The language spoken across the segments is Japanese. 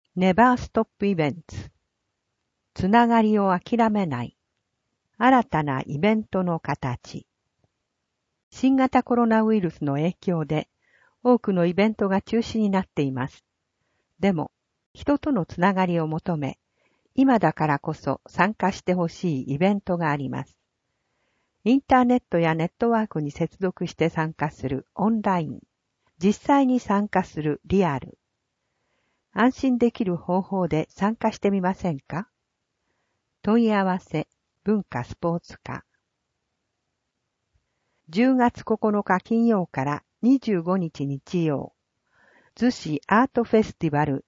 ネバーストップイベンツ。つながりを諦めない。新たなイベントの形。新型コロナウイルスの影響で多くのイベントが中止になっています。でも、人とのつながりを求め、今だからこそ参加してほしいイベントがあります。インターネットやネットワークに接続して参加するオンライン。実際に参加するリアル。安心できる方法で参加してみませんか？問い合わせ、文化スポーツ課。10月9日金曜から25日日曜、逗子アートフェスティバル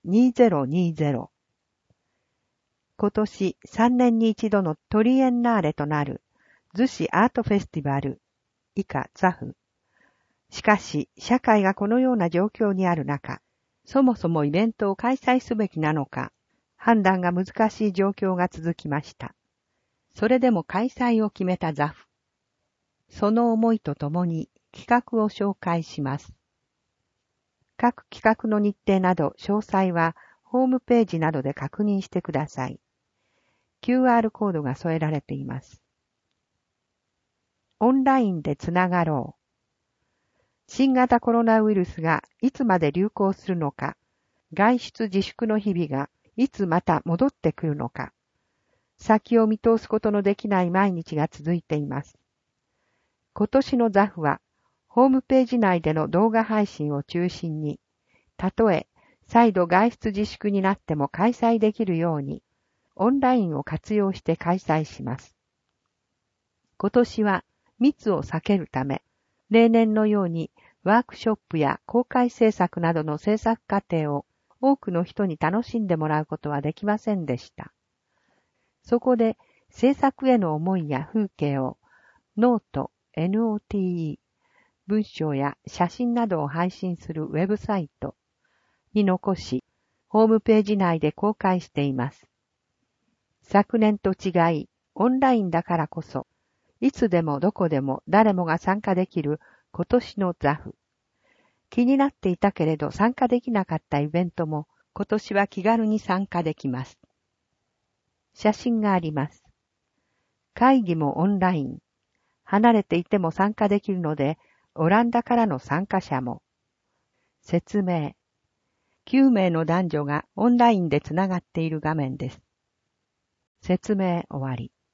2020。今年3年に一度のトリエンナーレとなる逗子アートフェスティバル、以下ザフ。しかし、社会がこのような状況にある中、そもそもイベントを開催すべきなのか、判断が難しい状況が続きました。それでも開催を決めたザフ。その思いとともに企画を紹介します。各企画の日程など詳細はホームページなどで確認してください。QR コードが添えられています。オンラインでつながろう。新型コロナウイルスがいつまで流行するのか、外出自粛の日々がいつまた戻ってくるのか、先を見通すことのできない毎日が続いています。今年のザフは、ホームページ内での動画配信を中心に、たとえ再度外出自粛になっても開催できるように、オンラインを活用して開催します。今年は密を避けるため、例年のようにワークショップや公開制作などの制作過程を多くの人に楽しんでもらうことはできませんでした。そこで制作への思いや風景をノート、NOTE、文章や写真などを配信するウェブサイトに残し、ホームページ内で公開しています。昨年と違い、オンラインだからこそ、いつでもどこでも誰もが参加できる今年のザフ。気になっていたけれど参加できなかったイベントも今年は気軽に参加できます。写真があります。会議もオンライン。離れていても参加できるので、オランダからの参加者も。説明。9名の男女がオンラインでつながっている画面です。説明終わり。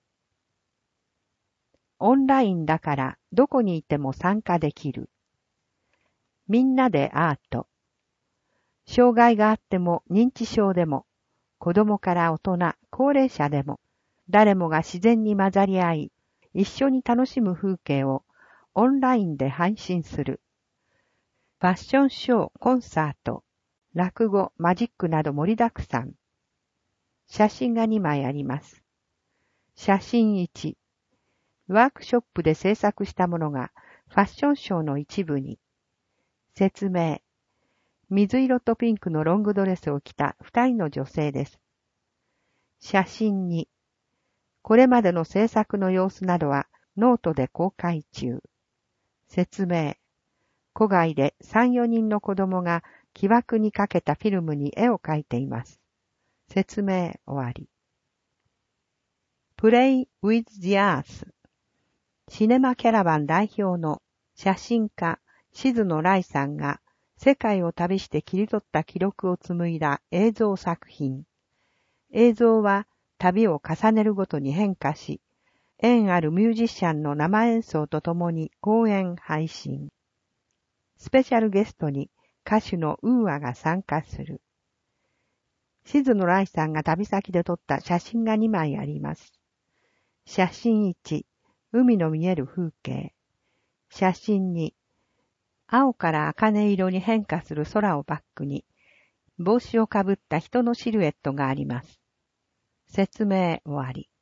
オンラインだからどこにいても参加できる。みんなでアート。障害があっても認知症でも、子供から大人、高齢者でも、誰もが自然に混ざり合い、一緒に楽しむ風景をオンラインで配信する。ファッションショー、コンサート、落語、マジックなど盛りだくさん。写真が2枚あります。写真1。ワークショップで制作したものがファッションショーの一部に。説明。水色とピンクのロングドレスを着た2人の女性です。写真2。これまでの制作の様子などはノートで公開中。説明。戸外で3、4人の子供が木枠にかけたフィルムに絵を描いています。説明終わり。Play with the Earth。シネマキャラバン代表の写真家静野来さんが世界を旅して切り取った記録を紡いだ映像作品。映像は旅を重ねるごとに変化し、縁あるミュージシャンの生演奏とともに公演配信。スペシャルゲストに歌手のウーアが参加する。静野来さんが旅先で撮った写真が2枚あります。写真1、海の見える風景。写真2、青から茜色に変化する空をバックに、帽子をかぶった人のシルエットがあります。説明終わり。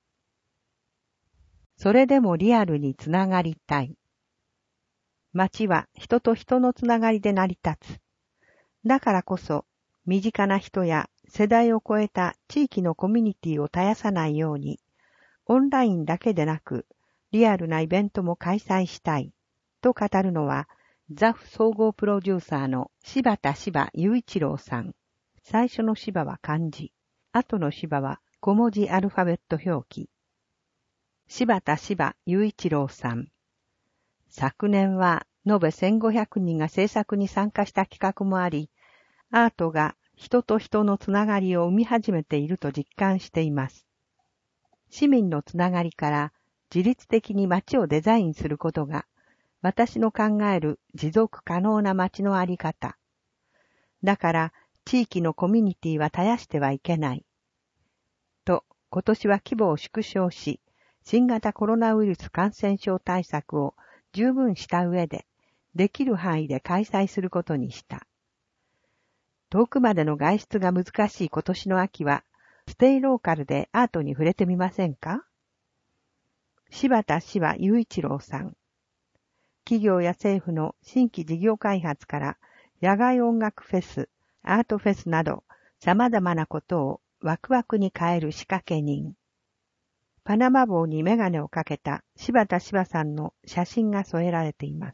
それでもリアルにつながりたい。街は人と人のつながりで成り立つ。だからこそ、身近な人や世代を超えた地域のコミュニティを絶やさないように、オンラインだけでなく、リアルなイベントも開催したい、と語るのは、ザフ総合プロデューサーの柴田雄一郎さん。 最初の芝は漢字、後の芝は小文字アルファベット表記。柴田柴雄一郎さん。昨年は延べ1500人が制作に参加した企画もあり、アートが人と人のつながりを生み始めていると実感しています。市民のつながりから自律的に街をデザインすることが、私の考える持続可能な街のあり方。だから地域のコミュニティは絶やしてはいけない。と、今年は規模を縮小し、新型コロナウイルス感染症対策を十分した上で、できる範囲で開催することにした。遠くまでの外出が難しい今年の秋は、ステイローカルでアートに触れてみませんか？柴田柴雄一郎さん。企業や政府の新規事業開発から野外音楽フェス、アートフェスなど様々なことをワクワクに変える仕掛け人。パナマ帽にメガネをかけた柴田柴さんの写真が添えられています。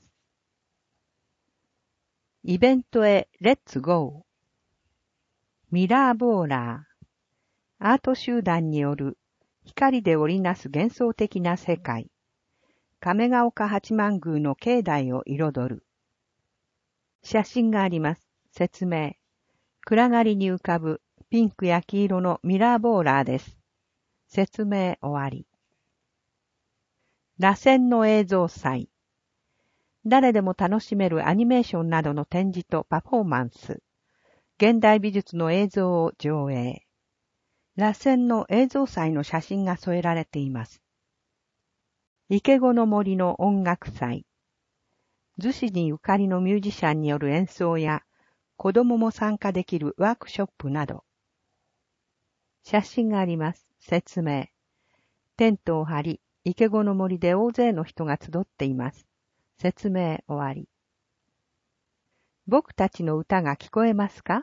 イベントへレッツゴー。ミラーボーラー。アート集団による光で織りなす幻想的な世界。亀ヶ岡八幡宮の境内を彩る。写真があります。説明。暗がりに浮かぶピンクや黄色のミラーボーラーです。説明終わり。螺旋の映像祭。誰でも楽しめるアニメーションなどの展示とパフォーマンス。現代美術の映像を上映。螺旋の映像祭の写真が添えられています。池子の森の音楽祭。逗子にゆかりのミュージシャンによる演奏や、子供も参加できるワークショップなど。写真があります。説明。テントを張り、池子の森で大勢の人が集っています。説明終わり。僕たちの歌が聞こえますか？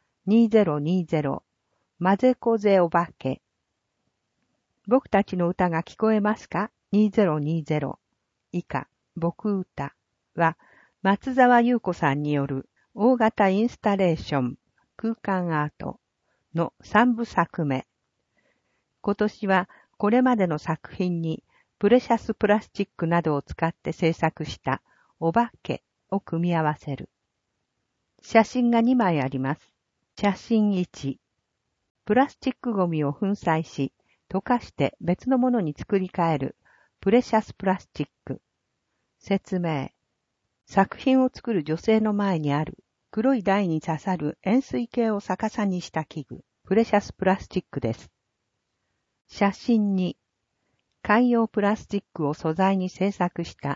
2020 まぜこぜおばけ。僕たちの歌が聞こえますか？ 2020 以下、僕歌は松沢優子さんによる大型インスタレーション空間アートの3部作目。今年はこれまでの作品にプレシャスプラスチックなどを使って制作したお化けを組み合わせる。写真が2枚あります。写真1。プラスチックゴミを粉砕し、溶かして別のものに作り変えるプレシャスプラスチック。説明。作品を作る女性の前にある黒い台に刺さる円錐形を逆さにした器具、プレシャスプラスチックです。写真2。海洋プラスチックを素材に制作した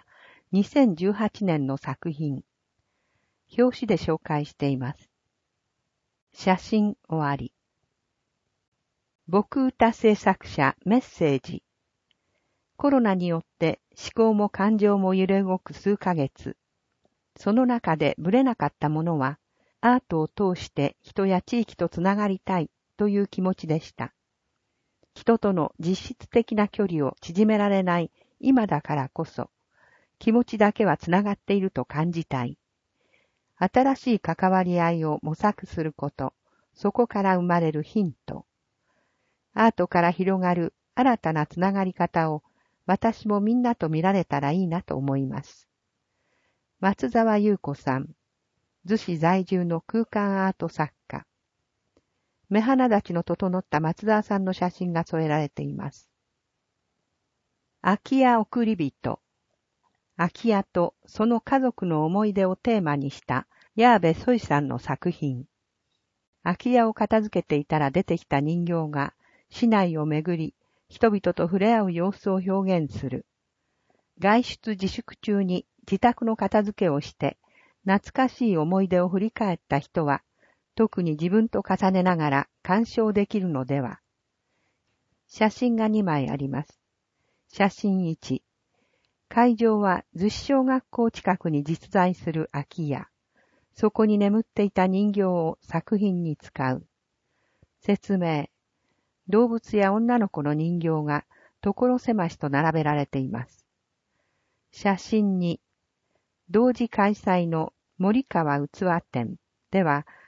2018年の作品。表紙で紹介しています。写真終わり。僕歌制作者メッセージ。コロナによって思考も感情も揺れ動く数ヶ月。その中でブレなかったものは、アートを通して人や地域とつながりたいという気持ちでした。人との実質的な距離を縮められない今だからこそ、気持ちだけはつながっていると感じたい。新しい関わり合いを模索すること、そこから生まれるヒント。アートから広がる新たなつながり方を私もみんなと見られたらいいなと思います。松沢優子さん、逗子在住の空間アート作家。目鼻立ちの整った松沢さんの写真が添えられています。空き家送り人。空き家とその家族の思い出をテーマにした矢部ソイさんの作品。空き家を片付けていたら出てきた人形が市内を巡り、人々と触れ合う様子を表現する。外出自粛中に自宅の片付けをして、懐かしい思い出を振り返った人は、特に自分と重ねながら鑑賞できるのでは。写真が2枚あります。写真1。会場は逗子小学校近くに実在する空き家。そこに眠っていた人形を作品に使う。説明。動物や女の子の人形が所狭しと並べられています。写真2。同時開催の森川器展では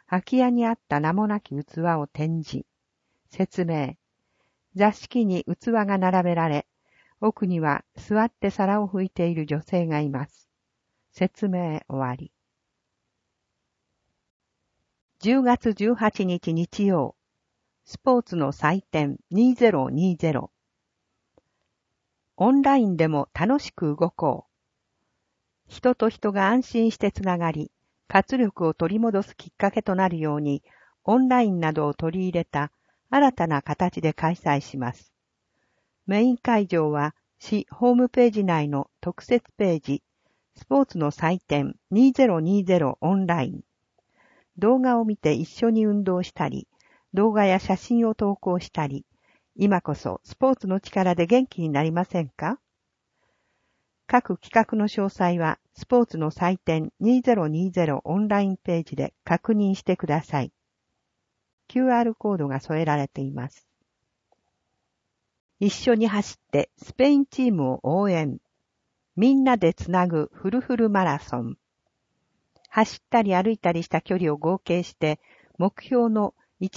空き家にあった名もなき器を展示。説明。座敷に器が並べられ、奥には座って皿を拭いている女性がいます。説明終わり。10月18日日曜、スポーツの祭典2020。オンラインでも楽しく動こう。人と人が安心してつながり、活力を取り戻すきっかけとなるように、オンラインなどを取り入れた新たな形で開催します。メイン会場は市ホームページ内の特設ページ、スポーツの祭典2020オンライン。動画を見て一緒に運動したり、動画や写真を投稿したり、今こそスポーツの力で元気になりませんか？各企画の詳細はスポーツの祭典2020オンラインページで確認してください。QR コードが添えられています。一緒に走ってスペインチームを応援。みんなでつなぐフルフルマラソン。走ったり歩いたりした距離を合計して目標の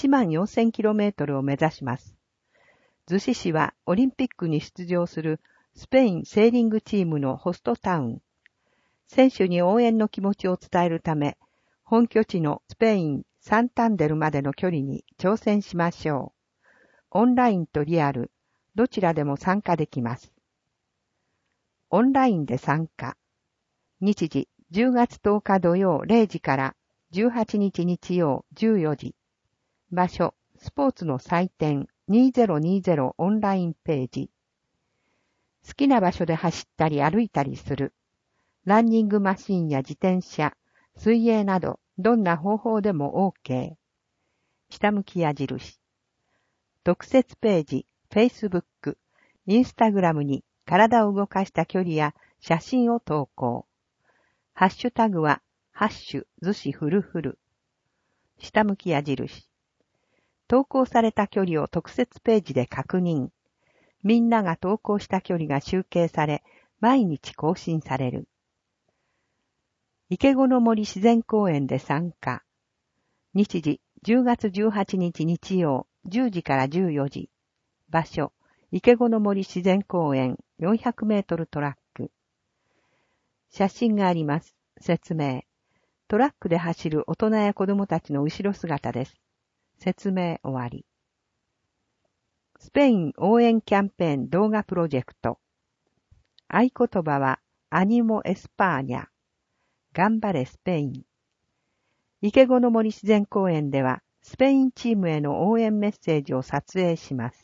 14,000kmを目指します。逗子市はオリンピックに出場するスペインセーリングチームのホストタウン。選手に応援の気持ちを伝えるため、本拠地のスペイン・サンタンデルまでの距離に挑戦しましょう。オンラインとリアル、どちらでも参加できます。オンラインで参加。日時10月10日土曜0時から18日日曜14時。場所、スポーツの祭典2020オンラインページ。好きな場所で走ったり歩いたりする。ランニングマシンや自転車、水泳などどんな方法でも OK。下向き矢印。特設ページ、Facebook、Instagram に体を動かした距離や写真を投稿。ハッシュタグは、ハッシュ、逗子フルフル。下向き矢印。投稿された距離を特設ページで確認。みんなが投稿した距離が集計され、毎日更新される。池子の森自然公園で参加。日時10月18日日曜10時から14時。場所、池子の森自然公園400メートルトラック。写真があります。説明。トラックで走る大人や子供たちの後ろ姿です。説明終わり。スペイン応援キャンペーン動画プロジェクト。合言葉はアニモエスパーニャ。頑張れスペイン。池子の森自然公園ではスペインチームへの応援メッセージを撮影します。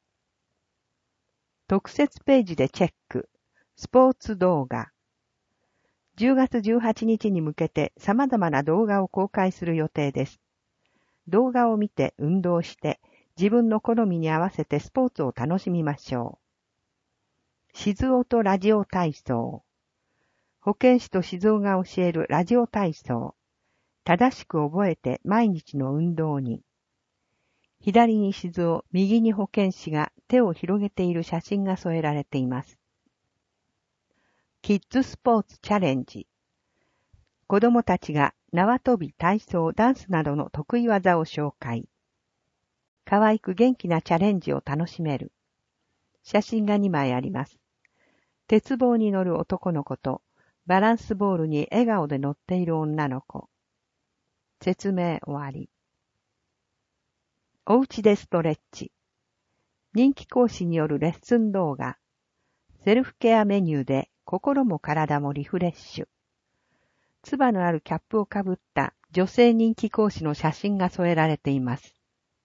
特設ページでチェック。スポーツ動画。10月18日に向けて様々な動画を公開する予定です。動画を見て運動して自分の好みに合わせてスポーツを楽しみましょう。静音ラジオ体操。保健師と静音が教えるラジオ体操。正しく覚えて毎日の運動に。左に静音、右に保健師が手を広げている写真が添えられています。キッズスポーツチャレンジ。子供たちが縄跳び、体操、ダンスなどの得意技を紹介。可愛く元気なチャレンジを楽しめる。写真が2枚あります。鉄棒に乗る男の子と、バランスボールに笑顔で乗っている女の子。説明終わり。おうちでストレッチ。人気講師によるレッスン動画。セルフケアメニューで心も体もリフレッシュ。つばのあるキャップをかぶった女性人気講師の写真が添えられています。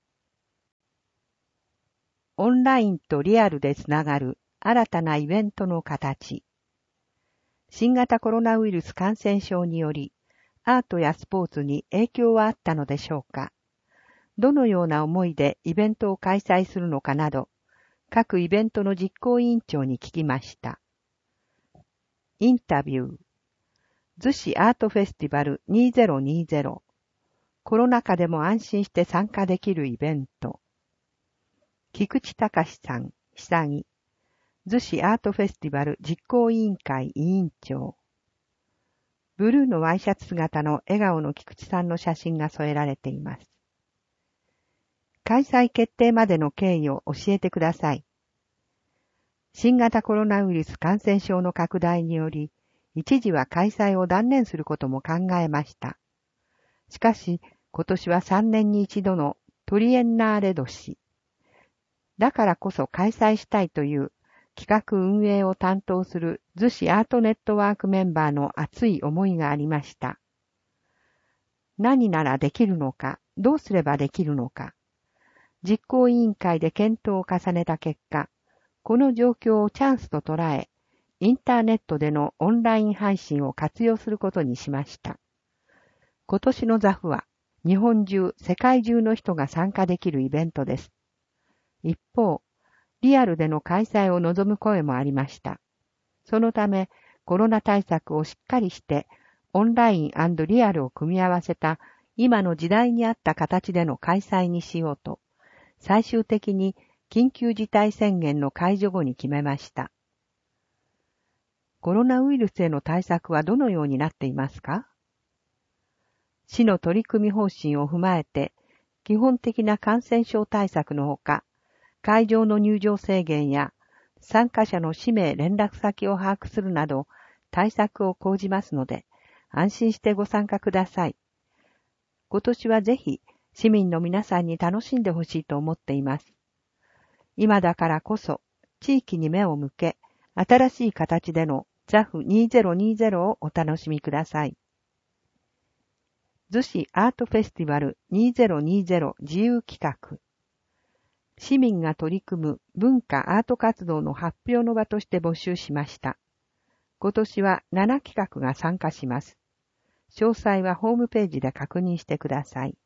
オンラインとリアルでつながる新たなイベントの形。新型コロナウイルス感染症により、アートやスポーツに影響はあったのでしょうか。どのような思いでイベントを開催するのかなど、各イベントの実行委員長に聞きました。インタビュー。逗子アートフェスティバル2020。コロナ禍でも安心して参加できるイベント。菊池隆さん、久木。逗子アートフェスティバル実行委員会委員長。 ブルーのワイシャツ姿の笑顔の菊池さんの写真が添えられています。開催決定までの経緯を教えてください。新型コロナウイルス感染症の拡大により、一時は開催を断念することも考えました。しかし、今年は3年に一度のトリエンナーレ年。だからこそ開催したいという企画運営を担当する逗子アートネットワークメンバーの熱い思いがありました。何ならできるのか、どうすればできるのか。実行委員会で検討を重ねた結果、この状況をチャンスと捉え、インターネットでのオンライン配信を活用することにしました。今年のザフは、日本中、世界中の人が参加できるイベントです。一方、リアルでの開催を望む声もありました。そのため、コロナ対策をしっかりして、オンライン&リアルを組み合わせた、今の時代に合った形での開催にしようと、最終的に緊急事態宣言の解除後に決めました。コロナウイルスへの対策はどのようになっていますか？市の取り組み方針を踏まえて、基本的な感染症対策のほか、会場の入場制限や参加者の氏名連絡先を把握するなど対策を講じますので、安心してご参加ください。今年はぜひ市民の皆さんに楽しんでほしいと思っています。今だからこそ地域に目を向け、新しい形でのZAF2020をお楽しみください。逗子アートフェスティバル2020自由企画。市民が取り組む文化アート活動の発表の場として募集しました。今年は7企画が参加します。詳細はホームページで確認してください。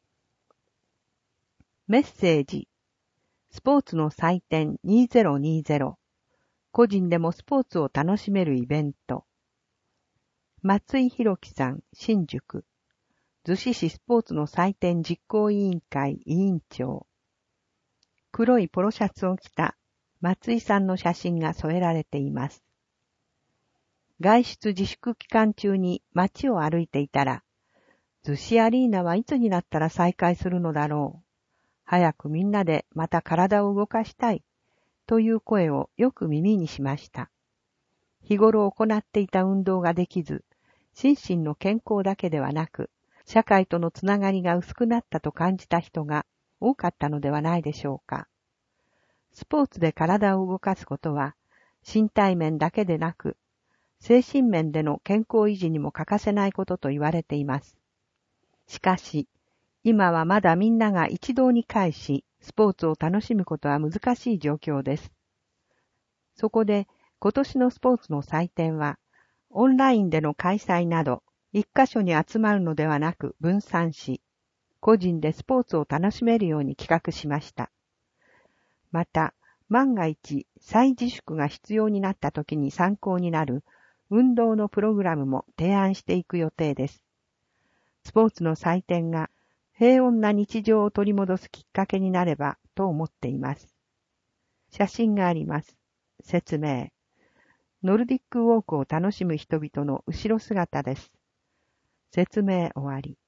メッセージ。スポーツの祭典2020。個人でもスポーツを楽しめるイベント。松井宏樹さん、新宿。逗子市スポーツの祭典実行委員会委員長。黒いポロシャツを着た松井さんの写真が添えられています。外出自粛期間中に街を歩いていたら、逗子アリーナはいつになったら再開するのだろう。早くみんなでまた体を動かしたい。という声をよく耳にしました。日頃行っていた運動ができず、心身の健康だけではなく、社会とのつながりが薄くなったと感じた人が多かったのではないでしょうか。スポーツで体を動かすことは、身体面だけでなく、精神面での健康維持にも欠かせないことと言われています。しかし、今はまだみんなが一堂に会し、スポーツを楽しむことは難しい状況です。そこで、今年のスポーツの祭典は、オンラインでの開催など、一箇所に集まるのではなく分散し、個人でスポーツを楽しめるように企画しました。また、万が一再自粛が必要になった時に参考になる運動のプログラムも提案していく予定です。スポーツの祭典が平穏な日常を取り戻すきっかけになればと思っています。写真があります。説明。ノルディックウォークを楽しむ人々の後ろ姿です。説明終わり。